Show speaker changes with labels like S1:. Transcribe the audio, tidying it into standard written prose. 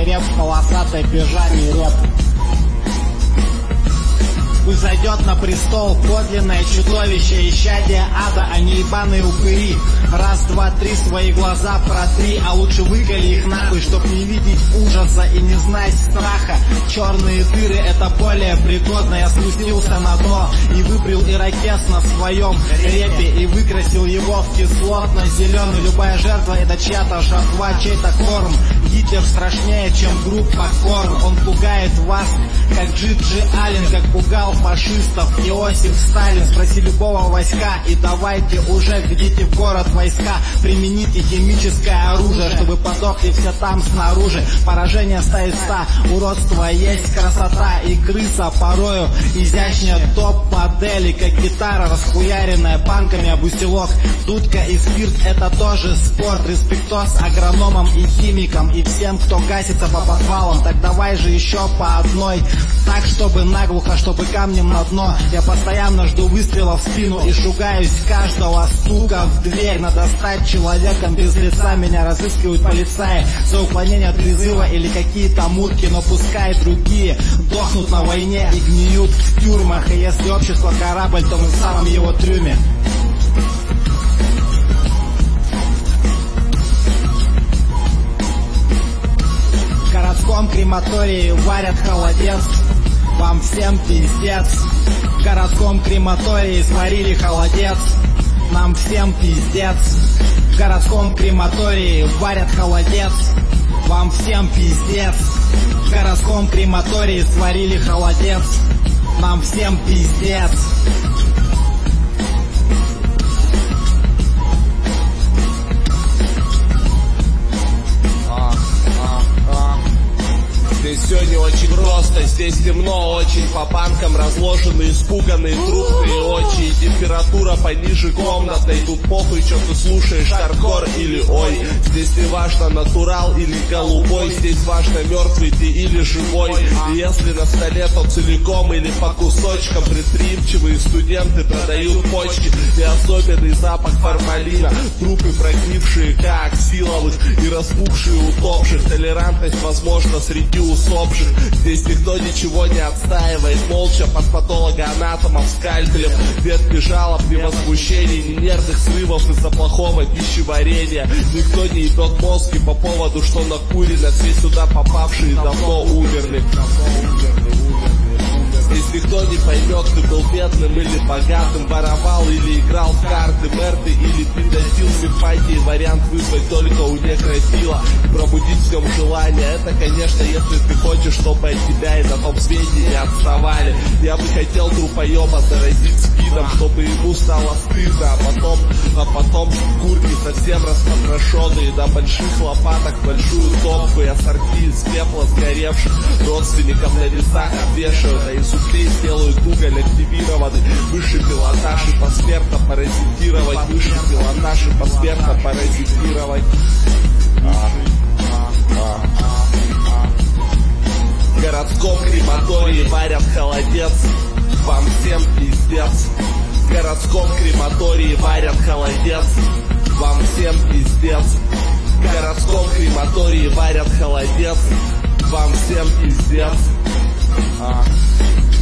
S1: реп в полосатой пижаме реп. Пусть зайдет на престол подлинное чудовище, исчадие ада, а не ебаные упыри. Раз, два, три, свои глаза протри, а лучше выколи их нахуй, чтоб не видеть ужаса и не знать страха. Черные дыры — это более пригодно. Я спустился на дно и выбрил ирокез на своем репе и выкрасил его в кислотно-зеленый. Любая жертва — это чья-то жертва, чей-то корм. Гитлер страшнее, чем группа Корн. Он пугает вас, как Джиджи Аллен, как пугал фашистов Иосиф Сталин. Спроси любого войска и давайте уже введите в город войска. Примените химическое оружие, чтобы подохли все там снаружи. Поражение 100 из 100, уродство есть красота и крыса порою изящнее топ-модели, как гитара, расхуяренная панками об устилок. Дудка и спирт — это тоже спорт. Респектос агрономам и химикам и всем, кто гасится по подвалам. Так давай же еще по одной, так чтобы наглухо, чтобы камнем на дно. Я постоянно жду выстрела в спину и шугаюсь каждого стука в дверь. Надо стать человеком без лица. Меня разыскивают полицаи за уклонение от призыва или какие-то мутки. Но пускай другие дохнут на войне и гниют в тюрьмах. И если общество корабль, то мы в самом его трюме. В городском крематории варят холодец, вам всем пиздец. В городском крематории сварили холодец, нам всем пиздец. В городском крематории варят холодец, вам всем пиздец. В городском крематории сварили холодец, нам всем пиздец.
S2: Здесь все не очень просто, здесь темно очень. По банкам разложены испуганные трупные очи. И температура пониже комнатной. Тут похуй, что ты слушаешь, хардкор или ой. Здесь не важно, натурал или голубой. Здесь важно, мертвый ты или живой. И если на столе, то целиком или по кусочкам. Предприимчивые студенты продают почки. И особенный запах формалина. Трупы прогнившие, как силовых и распухшие утопших. Толерантность возможно среди усопших. Здесь никто ничего не отстаивает. Молча под патологоанатомом скальпелем. Ветки жалоб, ни возмущений, ни нервных срывов из-за плохого пищеварения. Никто не ебет мозги по поводу, что накурено. Все сюда попавшие давно умерли. Здесь никто не поймет, ты был бедным или богатым, воровал или играл в карты, мерты или педофил. Симпатии вариант вызвать только у некрофила. Пробудить в нем желание, это, конечно, если ты хочешь, чтобы от тебя и на том свете не отставали. Я бы хотел трупоеба заразить спидом, чтобы ему стало стыдно, а потом курки совсем распотрошенные, до больших лопаток большую топку. Я сорти из пепла сгоревших родственников на весах обвешивают, а из углей сделают уголь активированный. Высший пилотаж и посмертно паразитировать. Высший пилотаж и посмертно паразитировать. В городском крематории варят холодец, вам всем пиздец. В городском крематории варят холодец, вам всем пиздец. В городском крематории варят холодец, вам всем пиздец.